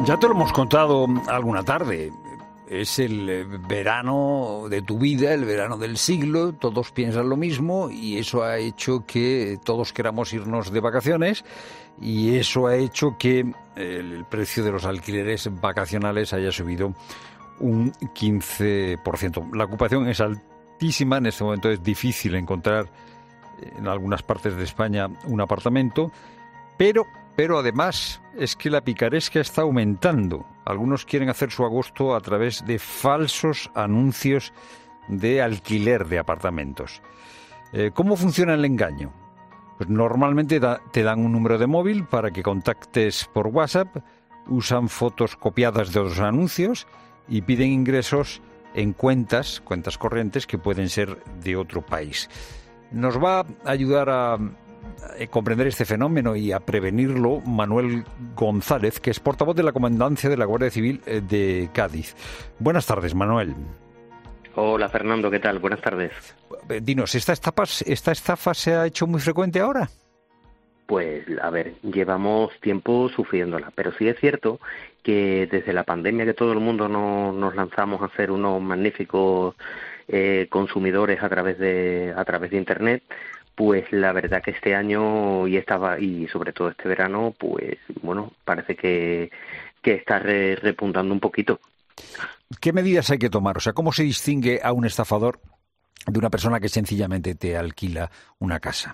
Ya te lo hemos contado alguna tarde. Es el verano de tu vida, el verano del siglo, todos piensan lo mismo y eso ha hecho que todos queramos irnos de vacaciones y eso ha hecho que el precio de los alquileres vacacionales haya subido un 15%. La ocupación es altísima, en este momento es difícil encontrar en algunas partes de España un apartamento, pero además es que la picaresca está aumentando. Algunos quieren hacer su agosto a través de falsos anuncios de alquiler de apartamentos. ¿Cómo funciona el engaño? Pues normalmente te dan un número de móvil para que contactes por WhatsApp, usan fotos copiadas de otros anuncios y piden ingresos en cuentas corrientes que pueden ser de otro país. Nos va a ayudar a comprender este fenómeno y a prevenirlo Manuel González, que es portavoz de la Comandancia de la Guardia Civil de Cádiz. Buenas tardes, Manuel. Hola, Fernando, ¿qué tal? Buenas tardes. Dinos, ¿esta estafa se ha hecho muy frecuente ahora? Pues, a ver, llevamos tiempo sufriéndola, pero sí es cierto que desde la pandemia que todo el mundo nos lanzamos a ser unos magníficos consumidores a través de Internet, pues la verdad que este año y sobre todo este verano, pues bueno, parece que está repuntando un poquito. ¿Qué medidas hay que tomar? O sea, ¿cómo se distingue a un estafador de una persona que sencillamente te alquila una casa?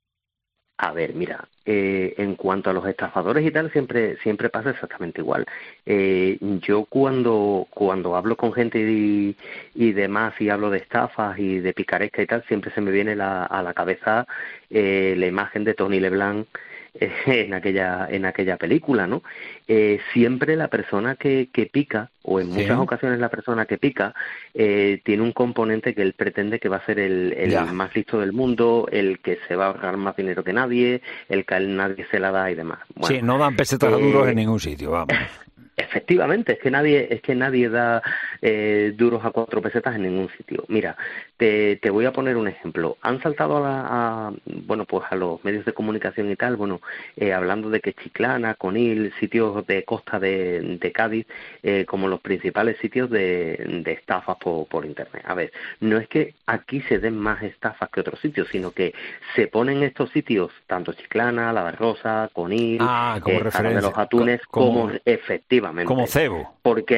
A ver, mira, en cuanto a los estafadores y tal, siempre pasa exactamente igual. Yo cuando hablo con gente y demás y hablo de estafas y de picaresca y tal, siempre se me viene a la cabeza la imagen de Tony LeBlanc en aquella película, ¿no? Siempre la persona que pica, o en muchas ocasiones la persona que pica, tiene un componente que él pretende que va a ser el más listo del mundo, el que se va a ahorrar más dinero que nadie, el que a él nadie se la da y demás. Bueno, sí, no dan pesetas duros en ningún sitio, vamos. Efectivamente, es que nadie da duros a 4 pesetas en ningún sitio. Mira, te voy a poner un ejemplo. Han saltado a los medios de comunicación y tal, hablando de que Chiclana, Conil, sitios de costa de Cádiz, como los principales sitios de estafas por Internet. A ver, no es que aquí se den más estafas que otros sitios, sino que se ponen estos sitios, tanto Chiclana, La Barrosa, Conil, Zara de los Atunes, como efectivamente. Como cebo. Porque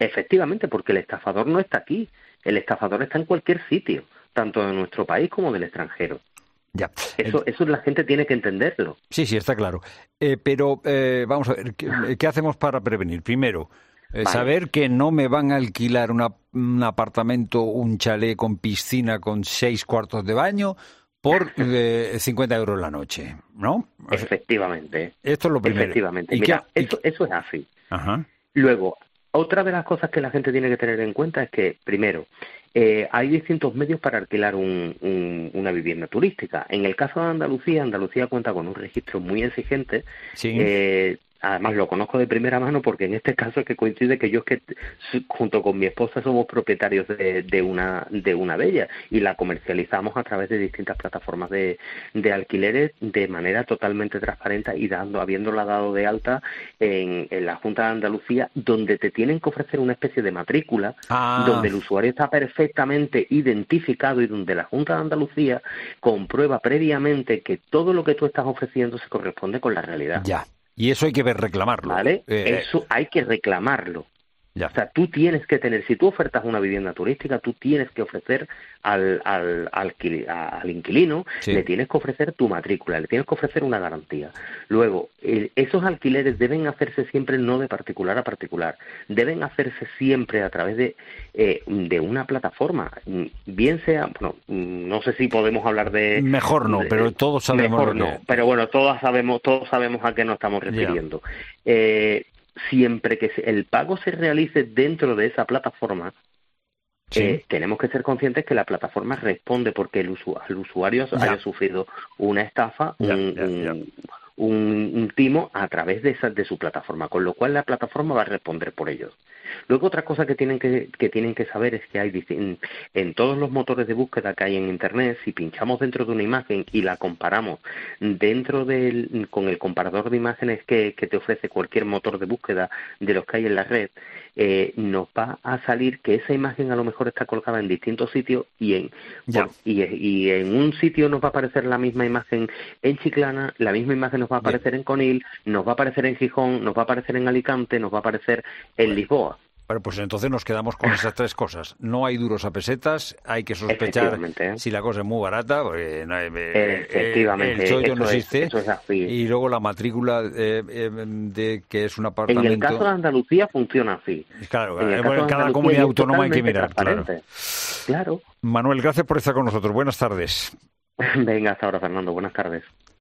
el estafador no está aquí. El estafador está en cualquier sitio, tanto de nuestro país como del extranjero. Ya. Eso la gente tiene que entenderlo. Sí, está claro. Pero vamos a ver, ¿qué hacemos para prevenir? Primero, saber que no me van a alquilar un apartamento, un chalet con piscina con 6 cuartos de baño por 50 euros la noche, ¿no? Efectivamente. Esto es lo primero. Efectivamente. Mira, eso es así. Ajá. Luego, otra de las cosas que la gente tiene que tener en cuenta es que, primero, hay distintos medios para alquilar una vivienda turística. En el caso de Andalucía cuenta con un registro muy exigente. Sí. Además, lo conozco de primera mano porque en este caso es que coincide que yo junto con mi esposa somos propietarios de una de ellas y la comercializamos a través de distintas plataformas de alquileres de manera totalmente transparente y habiéndola dado de alta en la Junta de Andalucía, donde te tienen que ofrecer una especie de matrícula, donde el usuario está perfectamente identificado y donde la Junta de Andalucía comprueba previamente que todo lo que tú estás ofreciendo se corresponde con la realidad. Ya. Y eso hay que reclamarlo. ¿Vale? Eso hay que reclamarlo. Ya. O sea, tú tienes que tener, si tú ofertas una vivienda turística, tú tienes que ofrecer al inquilino, le tienes que ofrecer tu matrícula, le tienes que ofrecer una garantía. Luego, esos alquileres deben hacerse siempre no de particular a particular, deben hacerse siempre a través de una plataforma, bien sea, no sé si podemos hablar de... Mejor no, pero todos sabemos... Mejor no, pero bueno, todos sabemos a qué nos estamos refiriendo. Siempre que el pago se realice dentro de esa plataforma, tenemos que ser conscientes que la plataforma responde porque el usuario haya sufrido una estafa, un timo a través de su plataforma, con lo cual la plataforma va a responder por ellos. Luego otra cosa que tienen que saber es que hay en todos los motores de búsqueda que hay en Internet, si pinchamos dentro de una imagen y la comparamos con el comparador de imágenes que te ofrece cualquier motor de búsqueda de los que hay en la red, nos va a salir que esa imagen a lo mejor está colgada en distintos sitios y en un sitio nos va a aparecer la misma imagen en Chiclana, la misma imagen nos va a aparecer en Conil, nos va a aparecer en Gijón, nos va a aparecer en Alicante, nos va a aparecer en Lisboa. Bueno, pues entonces nos quedamos con esas tres cosas. No hay duros a pesetas, hay que sospechar si la cosa es muy barata, porque efectivamente, el chollo no existe, eso es así. Y luego la matrícula de que es un apartamento... En el caso de Andalucía funciona así. Claro, en cada comunidad autónoma hay que mirar, claro. Manuel, gracias por estar con nosotros. Buenas tardes. Venga, hasta ahora, Fernando. Buenas tardes.